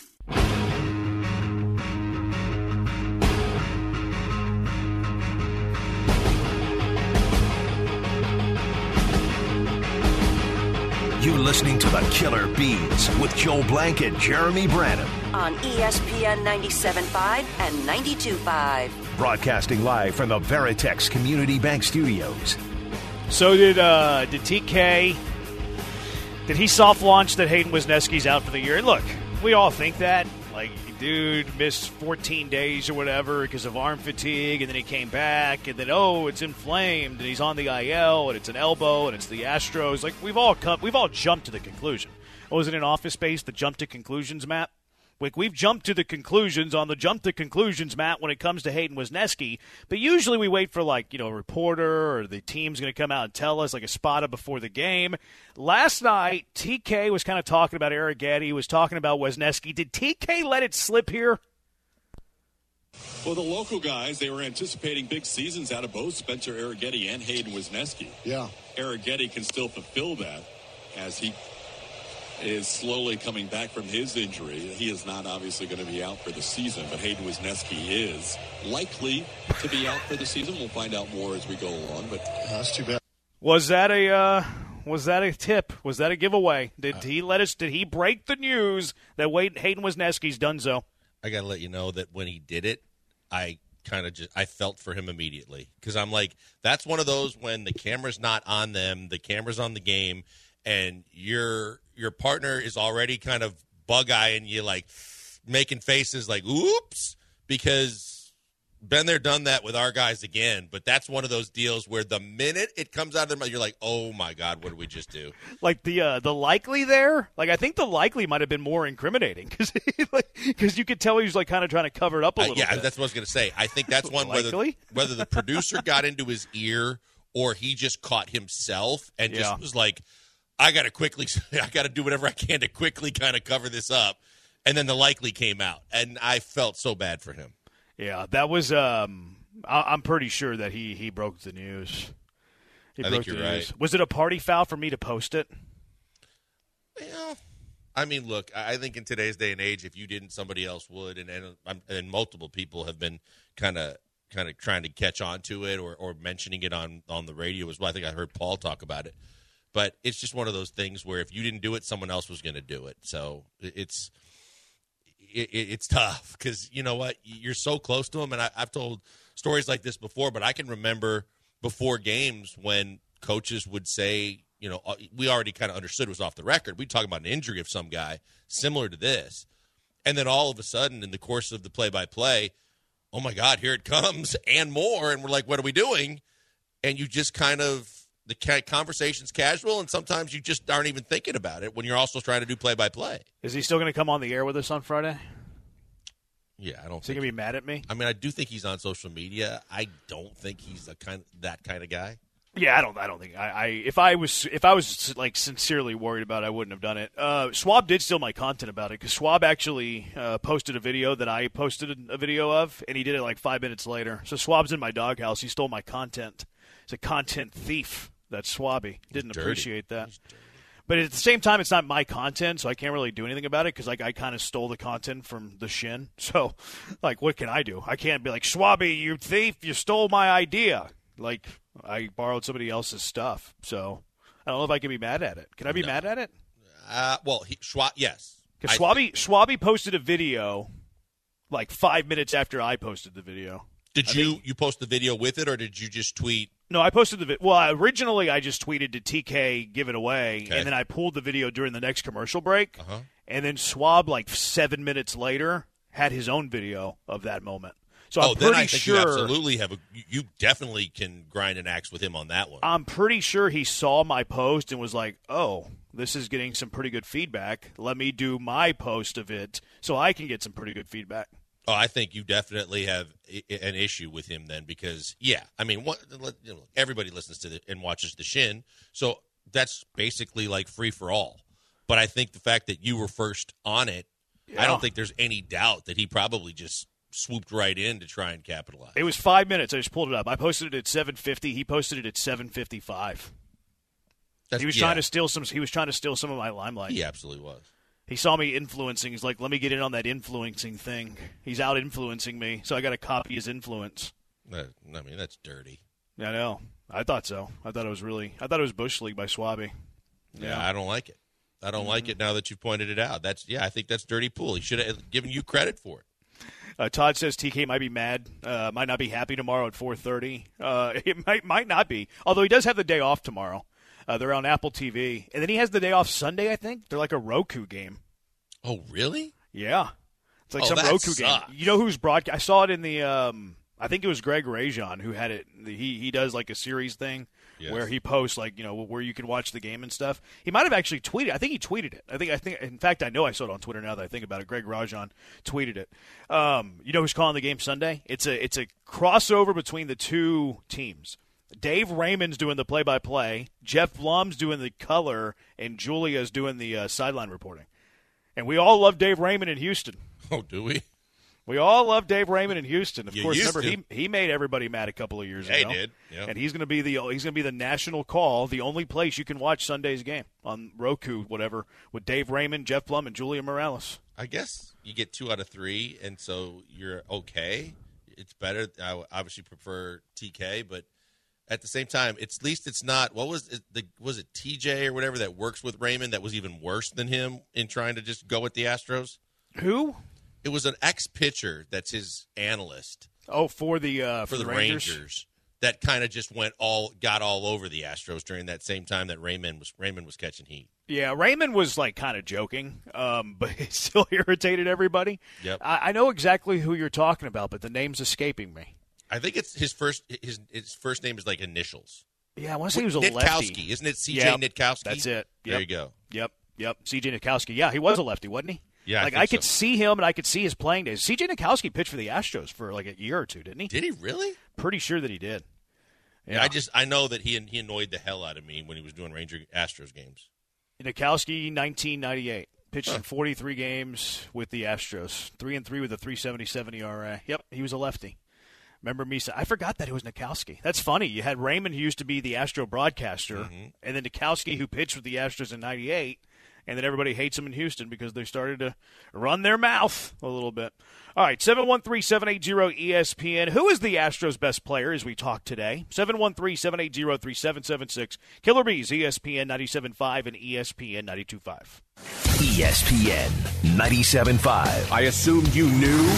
You're listening to the Killer Bees with Joel Blank and Jeremy Branham on E S P N ninety-seven point five and ninety-two point five. Broadcasting live from the Veritex Community Bank Studios. So did uh, did T K, did he soft launch that Hayden Wesneski's out for the year? And look, we all think that. Like, dude missed fourteen days or whatever because of arm fatigue, and then he came back, and then, oh, it's inflamed, and he's on the I L, and it's an elbow, and it's the Astros. Like, we've all come, we've all jumped to the conclusion. Oh, was it in Office Space, the jump to conclusions map? Like, we've jumped to the conclusions on the jump to conclusions map when it comes to Hayden Wesneski, but usually we wait for, like, you know, a reporter or the team's going to come out and tell us, like a spotter before the game. Last night, T K was kind of talking about Arrighetti, was talking about Wesneski. Did T K let it slip here? Well, the local guys, they were anticipating big seasons out of both Spencer Arrighetti and Hayden Wesneski. Yeah. Arrighetti can still fulfill that as he is slowly coming back from his injury. He is not obviously going to be out for the season, but Hayden Wesneski is likely to be out for the season. We'll find out more as we go along, but that's too bad. Was that a uh, was that a tip? Was that a giveaway? Did he let us? Did he break the news that Wade, Hayden Wesneski's done so? I got to let you know that when he did it, I kind of just I felt for him immediately because I'm like, that's one of those when the camera's not on them, the camera's on the game, and your your partner is already kind of bug-eyeing you, like making faces like, oops, because been there, done that with our guys again. But that's one of those deals where the minute it comes out of their mouth, you're like, oh, my God, what did we just do? Like the uh, the likely there, like I think the likely might have been more incriminating because like, you could tell he was like kind of trying to cover it up a little uh, yeah, bit. That's what I was going to say. I think that's one whether, whether the producer got into his ear or he just caught himself and just yeah. was like, I got to quickly, I got to do whatever I can to quickly kind of cover this up. And then the likely came out, and I felt so bad for him. Yeah, that was um, – I'm pretty sure that he, he broke the news. He I broke think you're the news. right. Was it a party foul for me to post it? Yeah. I mean, look, I think in today's day and age, if you didn't, somebody else would, and and, and multiple people have been kind of kind of trying to catch on to it or, or mentioning it on, on the radio as well. I think I heard Paul talk about it. But it's just one of those things where if you didn't do it, someone else was going to do it. So it's – It, it, it's tough because, you know what, you're so close to him. And I, I've told stories like this before, but I can remember before games when coaches would say, you know, we already kind of understood it was off the record. We'd talk about an injury of some guy similar to this. And then all of a sudden in the course of the play-by-play, oh, my God, here it comes and more. And we're like, what are we doing? And you just kind of – the conversation's casual, and sometimes you just aren't even thinking about it when you're also trying to do play-by-play. Is he still going to come on the air with us on Friday? Yeah, I don't. Is he going to be mad at me? I mean, I do think he's on social media. I don't think he's a kind that kind of guy. Yeah, I don't. I don't think. I, I if I was if I was like sincerely worried about it, I wouldn't have done it. Uh, Schwab did steal my content about it because Schwab actually uh, posted a video that I posted a video of, and he did it like five minutes later. So Schwab's in my doghouse. He stole my content. He's a content thief. That's Swabby. Didn't Dirty. appreciate that. But at the same time, it's not my content, so I can't really do anything about it because like, I kind of stole the content from the Shin. So, like, what can I do? I can't be like, Swabby, you thief, you stole my idea. Like, I borrowed somebody else's stuff. So, I don't know if I can be mad at it. Can I be no. mad at it? Uh, well, he, Schwab, yes. Because Swabby, Swabby posted a video like five minutes after I posted the video. Did I you think, you post the video with it, or did you just tweet? No, I posted the video. Well, originally I just tweeted to T K, give it away, Okay. and then I pulled the video during the next commercial break. Uh-huh. And then Schwab, like seven minutes later, had his own video of that moment. So oh, I'm then pretty I think sure you absolutely have a. You definitely can grind an axe with him on that one. I'm pretty sure he saw my post and was like, "Oh, this is getting some pretty good feedback. Let me do my post of it so I can get some pretty good feedback." Oh, I think you definitely have an issue with him then because, yeah, I mean, what, you know, everybody listens to the, and watches the Shin, so that's basically like free for all. But I think the fact that you were first on it, yeah. I don't think there's any doubt that he probably just swooped right in to try and capitalize. It was five minutes. I just pulled it up. I posted it at seven fifty. He posted it at seven fifty-five. He was yeah. trying to steal some. He was trying to steal some of my limelight. He absolutely was. He saw me influencing. He's like, let me get in on that influencing thing. He's out influencing me, so I got to copy his influence. I mean, that's dirty. I know. I thought so. I thought it was really – I thought it was Bush League by Swabby. Yeah, yeah I don't like it. I don't mm-hmm. like it now that you've pointed it out. That's Yeah, I think that's dirty pool. He should have given you credit for it. Uh, Todd says T K might be mad, uh, might not be happy tomorrow at four thirty. Uh, it might might not be, although he does have the day off tomorrow. Uh, they're on Apple T V. And then he has the day off Sunday, I think. They're like a Roku game. Oh, really? Yeah. It's like oh, some Roku sucks. game. You know who's broadcast? I saw it in the um, – I think it was Greg Rajon who had it. He he does like a series thing yes. where he posts like, you know, where you can watch the game and stuff. He might have actually tweeted. I think he tweeted it. I think, I think. In fact, I know I saw it on Twitter now that I think about it. Greg Rajon tweeted it. Um, you know who's calling the game Sunday? It's a It's a crossover between the two teams. Dave Raymond's doing the play-by-play, Jeff Blum's doing the color, and Julia's doing the uh, sideline reporting. And we all love Dave Raymond in Houston. Oh, do we? We all love Dave Raymond in Houston. Of you course, used remember to. he he made everybody mad a couple of years yeah, ago. He did. Yep. And he's going to be the he's going to be the national call, the only place you can watch Sunday's game on Roku, whatever, with Dave Raymond, Jeff Blum, and Julia Morales. I guess you get two out of three, and so you're okay. It's better. I obviously prefer T K, but at the same time, it's at least it's not. What was it, the was it T J or whatever that works with Raymond that was even worse than him in trying to just go with the Astros? Who? It was an ex-pitcher that's his analyst. Oh, for the uh, for, for the, the Rangers. Rangers. That kind of just went all got all over the Astros during that same time that Raymond was Raymond was catching heat. Yeah, Raymond was like kind of joking, um, but it still irritated everybody. Yep. I, I know exactly who you're talking about, but the name's escaping me. I think it's his first. His his first name is like initials. Yeah, I want to say he was a Nitkowski. lefty. Isn't it C J yep, Nitkowski? That's it. Yep. There you go. Yep, yep. C J Nitkowski. Yeah, he was a lefty, wasn't he? Yeah, like I, I could so. see him and I could see his playing days. C J Nitkowski pitched for the Astros for like a year or two, didn't he? Did he really? Pretty sure that he did. Yeah, yeah I just I know that he he annoyed the hell out of me when he was doing Ranger Astros games. Nitkowski, nineteen ninety-eight. Pitched in forty-three games with the Astros. Three and three with a three seventy-seven E R A. Yep, he was a lefty. Remember me saying, I forgot that it was Nikowski. That's funny. You had Raymond, who used to be the Astro broadcaster, mm-hmm. and then Nikowski, who pitched with the Astros in ninety-eight, and then everybody hates him in Houston because they started to run their mouth a little bit. All right, seven one three, seven eight zero, E S P N. Who is the Astros' best player as we talk today? seven one three, seven eight zero, three seven seven six. Killer Bees, E S P N ninety-seven point five and E S P N ninety-two point five. E S P N ninety-seven point five. I assumed you knew.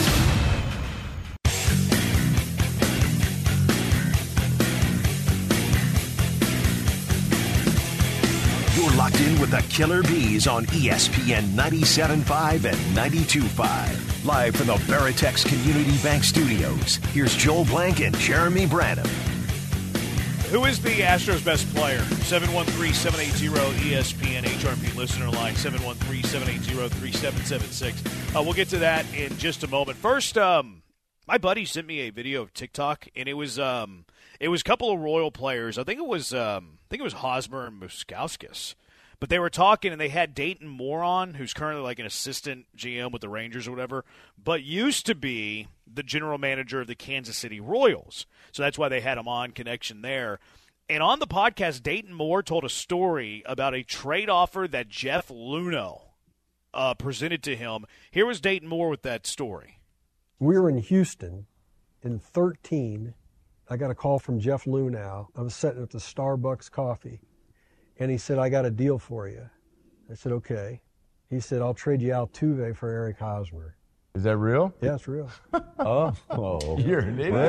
You're locked in with the Killer Bees on E S P N ninety-seven point five and ninety-two point five. Live from the Veritex Community Bank Studios, here's Joel Blank and Jeremy Branham. Who is the Astros' best player? seven one three, seven eight zero, E S P N H R P listener line, seven one three, seven eight zero, three seven seven six. Uh, we'll get to that in just a moment. First, um, my buddy sent me a video of TikTok, and it was um, it was a couple of Royal players. I think it was um, I think it was Hosmer and Moustakis. But they were talking, and they had Dayton Moore on, who's currently like an assistant G M with the Rangers or whatever, but used to be the general manager of the Kansas City Royals. So that's why they had him on, connection there. And on the podcast, Dayton Moore told a story about a trade offer that Jeff Luhnow uh, presented to him. Here was Dayton Moore with that story. We were in Houston in thirteen. I got a call from Jeff Luhnow. I was sitting at the Starbucks coffee. And he said, I got a deal for you. I said, okay. He said, I'll trade you Altuve for Eric Hosmer. Is that real? Yeah, it's real. oh, oh, you're an idiot.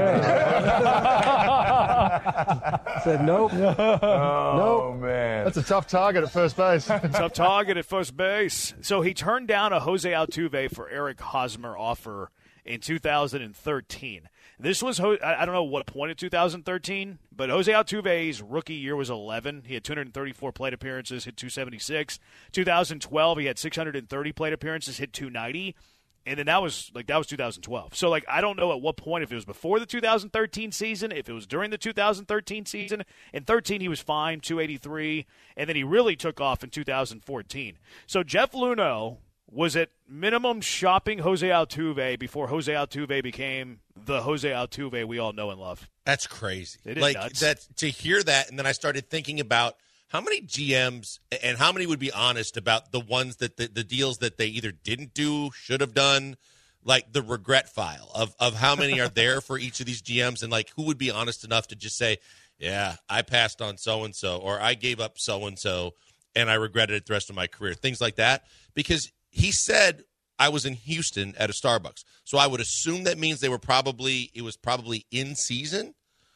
I said, nope. Oh, nope. man. That's a tough target at first base. Tough target at first base. So he turned down a Jose Altuve for Eric Hosmer offer in two thousand thirteen. This was, I don't know what point in two thousand thirteen, but Jose Altuve's rookie year was eleven. He had two hundred thirty-four plate appearances, hit two seventy-six. two thousand twelve, he had six hundred thirty plate appearances, hit two ninety. And then that was like that was two thousand twelve. So like I don't know at what point, if it was before the two thousand thirteen season, if it was during the two thousand thirteen season. In thirteen he was fine, two eighty-three, and then he really took off in two thousand fourteen. So Jeff Luhnow was at minimum shopping Jose Altuve before Jose Altuve became the Jose Altuve we all know and love. That's crazy. It is like nuts. that to hear that, and then I started thinking about how many G Ms and how many would be honest about the ones that the, the deals that they either didn't do, should have done, like the regret file of of how many are there for each of these G Ms, and like who would be honest enough to just say, yeah, I passed on so and so, or I gave up so and so, and I regretted it the rest of my career, things like that, because he said I was in Houston at a Starbucks. So I would assume that means they were probably – it was probably in season.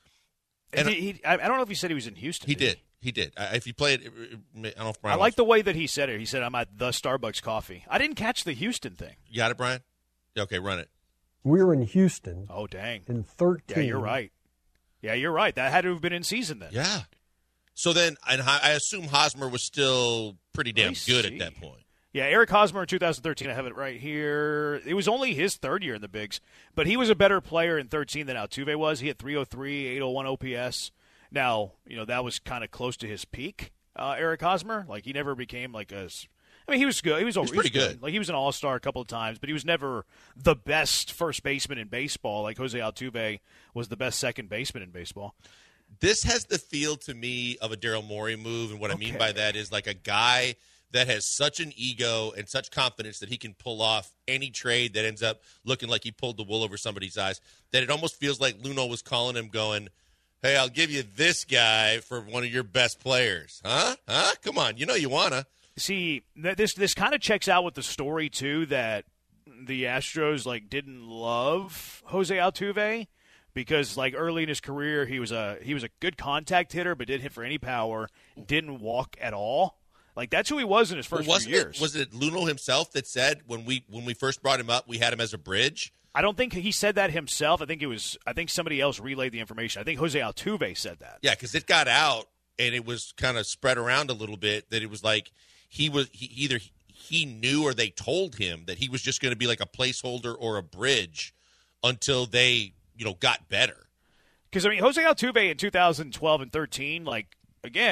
And he, he, I don't know if he said he was in Houston. He did. did. He did. I, if he played – I don't know if Brian – I like the way that he said it. He said, I'm at the Starbucks coffee. I didn't catch the Houston thing. You got it, Brian? Okay, run it. We were in Houston. Oh, dang. In thirteen. Yeah, you're right. Yeah, you're right. That had to have been in season then. Yeah. So then – and I assume Hosmer was still pretty damn good see. at that point. Yeah, Eric Hosmer in two thousand thirteen, I have it right here. It was only his third year in the bigs, but he was a better player in thirteen than Altuve was. He had three oh three, eight oh one O P S. Now, you know, that was kind of close to his peak, uh, Eric Hosmer. Like, he never became like a – I mean, he was good. He was, he was pretty he was good. good. Like, he was an all-star a couple of times, but he was never the best first baseman in baseball. Like, Jose Altuve was the best second baseman in baseball. This has the feel to me of a Daryl Morey move, and what Okay. I mean by that is like a guy – that has such an ego and such confidence that he can pull off any trade that ends up looking like he pulled the wool over somebody's eyes, that it almost feels like Luhnow was calling him going, hey, I'll give you this guy for one of your best players. Huh? Huh? Come on. You know you want to. See, th- this this kind of checks out with the story, too, that the Astros, like, didn't love Jose Altuve because, like, early in his career, he was a he was a good contact hitter but didn't hit for any power, didn't walk at all. Like, that's who he was in his first well, few years. It, was it Luhnow himself that said when we when we first brought him up, we had him as a bridge? I don't think he said that himself. I think it was. I think somebody else relayed the information. I think Jose Altuve said that. Yeah, because it got out and it was kind of spread around a little bit that it was like he was he, either he knew or they told him that he was just going to be like a placeholder or a bridge until they you know got better. Because I mean, Jose Altuve in two thousand twelve and thirteen, like again.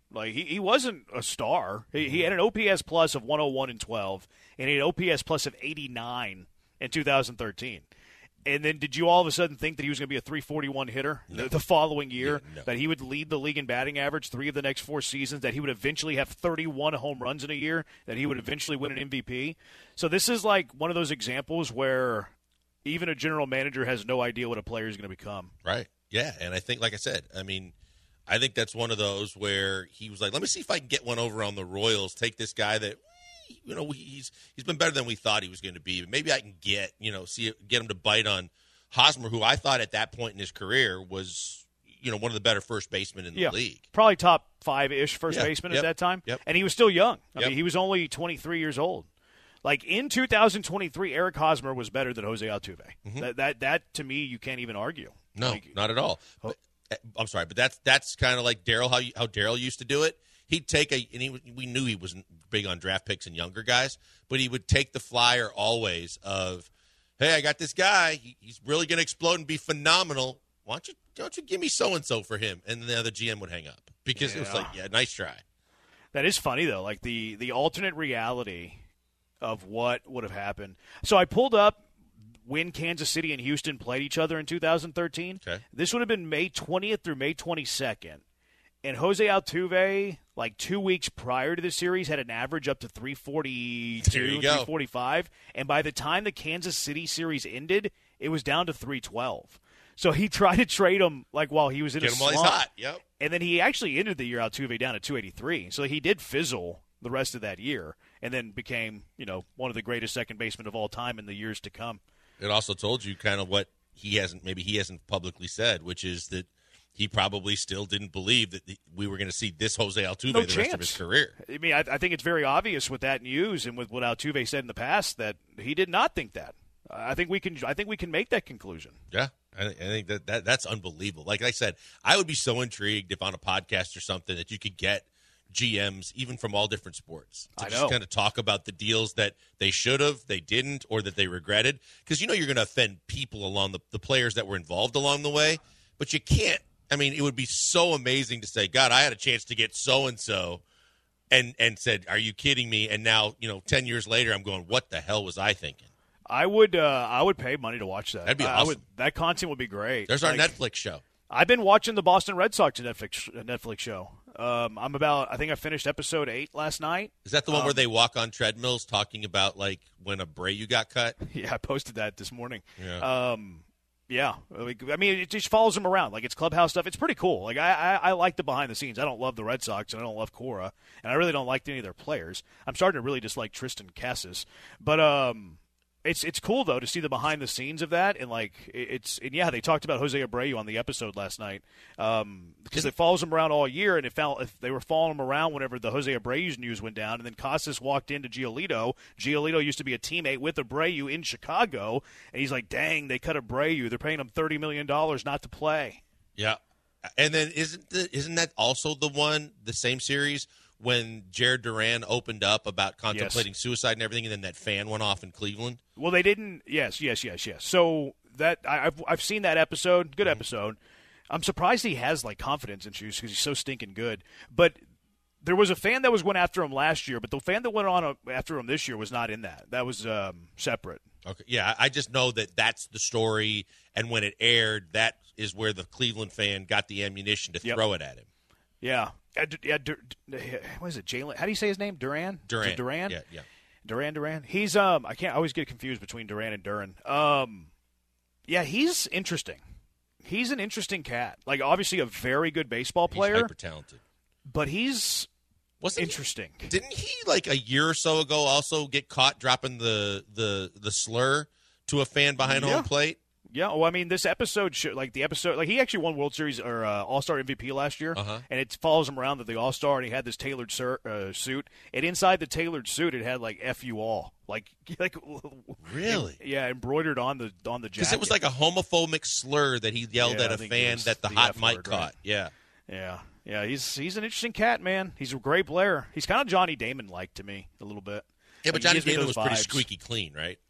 Like he, he wasn't a star. He, he had an O P S plus of one oh one and twelve, and he had an O P S plus of eighty-nine in two thousand thirteen. And then did you all of a sudden think that he was going to be a three forty-one hitter No. the, the following year, Yeah, no. that he would lead the league in batting average three of the next four seasons, that he would eventually have thirty-one home runs in a year, that he would eventually win an M V P? So this is like one of those examples where even a general manager has no idea what a player is going to become. Right. Yeah, and I think, like I said, I mean, I think that's one of those where he was like, let me see if I can get one over on the Royals, take this guy that, you know, he's he's been better than we thought he was going to be. Maybe I can get, you know, see get him to bite on Hosmer, who I thought at that point in his career was, you know, one of the better first basemen in the yeah, league. Probably top five-ish first Yeah, baseman yep, at that time. Yep. And he was still young. I Yep. mean, he was only twenty-three years old. Like, in two thousand twenty-three, Eric Hosmer was better than Jose Altuve. Mm-hmm. That, that, that, to me, you can't even argue. No, Like, not at all. But, I'm sorry, but that's that's kind of like Daryl, how you, how Daryl used to do it. He'd take a, and he, we knew he wasn't big on draft picks and younger guys, but he would take the flyer always of, hey, I got this guy. He, he's really going to explode and be phenomenal. Why don't you, why don't you give me so-and-so for him? And then the other G M would hang up because it was Yeah. like, yeah, nice try. That is funny, though, like the, the alternate reality of what would have happened. So I pulled up when Kansas City and Houston played each other in two thousand thirteen. Okay. This would have been May twentieth through May twenty-second. And Jose Altuve, like two weeks prior to the series, had an average up to three forty-two, There you go. three forty-five. And by the time the Kansas City series ended, it was down to three twelve. So he tried to trade him like while he was in Get a him while slump. he's hot. Yep. And then he actually ended the year Altuve down at two eighty-three. So he did fizzle the rest of that year and then became, you know, one of the greatest second basemen of all time in the years to come. It also told you kind of what he hasn't, maybe he hasn't publicly said, which is that he probably still didn't believe that we were going to see this Jose Altuve No the chance. rest of his career. I mean, I, I think it's very obvious with that news and with what Altuve said in the past that he did not think that. I think we can. I think we can make that conclusion. Yeah, I, I think that, that that's unbelievable. Like I said, I would be so intrigued if on a podcast or something that you could get G Ms even from all different sports to I just know. kind of talk about the deals that they should have, they didn't, or that they regretted. Because you know you're going to offend people along the, the players that were involved along the way, but you can't. I mean, it would be so amazing to say, God, I had a chance to get so and so, and and said, are you kidding me? And now, you know, ten years later, I'm going, what the hell was I thinking? I would. Uh, I would pay money to watch that. That'd be I- I awesome. would, that content would be great. There's our Like, Netflix show. I've been watching the Boston Red Sox Netflix Netflix show. Um, I'm about. I think I finished episode eight last night. Is that the one Um, where they walk on treadmills talking about like when Abreu got cut? Yeah, I posted that this morning. Yeah. Um, yeah. Like, I mean, it just follows him around. Like, it's clubhouse stuff. It's pretty cool. Like, I, I, I like the behind the scenes. I don't love the Red Sox, and I don't love Cora, and I really don't like any of their players. I'm starting to really dislike Tristan Cassis. But um, it's it's cool, though, to see the behind the scenes of that. And, like, it- it's – and, yeah, they talked about Jose Abreu on the episode last night um, because it follows him around all year, and it found, if they were following him around whenever the Jose Abreu's news went down, and then Casas walked into Giolito. Giolito used to be a teammate with Abreu in Chicago, and he's like, dang, they cut Abreu. They're paying him thirty million dollars not to play. Yeah. And then isn't the, isn't that also the one, the same series, when Jared Duran opened up about contemplating suicide and everything, and then that fan went off in Cleveland? Well, they didn't. Yes, yes, yes, yes. So that I, I've I've seen that episode. Good episode. I'm surprised he has like confidence issues because he's so stinking good. But there was a fan that was going after him last year, but the fan that went on after him this year was not in that. That was um, separate. Okay. Yeah, I just know that that's the story, and when it aired, that is where the Cleveland fan got the ammunition to Yep. throw it at him. Yeah. Uh, D- yeah Dur- D- what is it? Jalen? How do you say his name? Duran. Duran. Is it Duran. Yeah, yeah. Duran. Duran. He's um. I can't I always get confused between Duran and Duran. Um. Yeah, he's interesting. He's an interesting cat. Like, obviously a very good baseball player, He's hyper talented. but he's Wasn't he- interesting. Didn't he like a year or so ago also get caught dropping the the the slur to a fan behind Yeah. home plate? Yeah, well, I mean, this episode, should, like the episode, like he actually won World Series or uh, All Star M V P last year, Uh-huh. and it follows him around to the All Star, and he had this tailored sur- uh, suit, and inside the tailored suit, it had like "F you all," like like Really? yeah, embroidered on the on the jacket. Because it was like a homophobic slur that he yelled Yeah, at I a think it fan was that the, the hot F mic word, caught. right? Yeah. yeah, yeah. He's he's an interesting cat, man. He's a great player. He's kind of Johnny Damon like to me a little bit. Yeah, but Like, he Johnny gives me Damon those was pretty vibes. squeaky clean, right?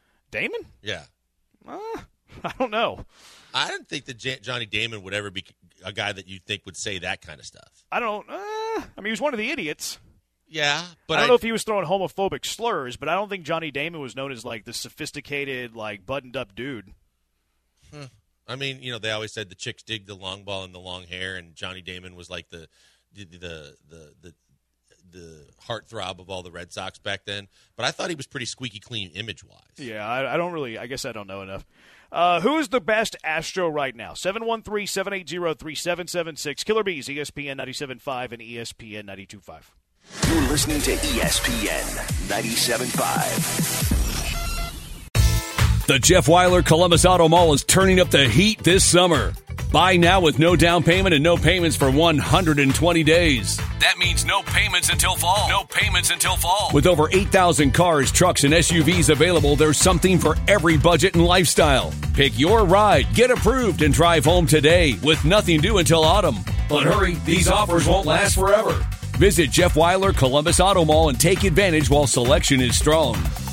Damon? Yeah. Uh, I don't know. I didn't think that J- Johnny Damon would ever be a guy that you think would say that kind of stuff. I don't. Uh, I mean, he was one of the idiots. Yeah, but I don't I, know if he was throwing homophobic slurs, but I don't think Johnny Damon was known as like the sophisticated, like buttoned-up dude. Huh. I mean, you know, they always said the chicks dig the long ball and the long hair, and Johnny Damon was like the the the the the, the heartthrob of all the Red Sox back then. But I thought he was pretty squeaky clean image-wise. Yeah, I, I don't really. I guess I don't know enough. Uh, who is the best Astro right now? seven one three, seven eight zero, three seven seven six. Killer Bees, E S P N ninety-seven point five and E S P N ninety-two point five. You're listening to E S P N ninety-seven point five. The Jeff Weiler Columbus Auto Mall is turning up the heat this summer. Buy now with no down payment and no payments for one hundred twenty days. That means no payments until fall. No payments until fall. With over eight thousand cars, trucks, and S U Vs available, there's something for every budget and lifestyle. Pick your ride, get approved, and drive home today with nothing due until autumn. But hurry, these offers won't last forever. Visit Jeff Weiler Columbus Auto Mall and take advantage while selection is strong.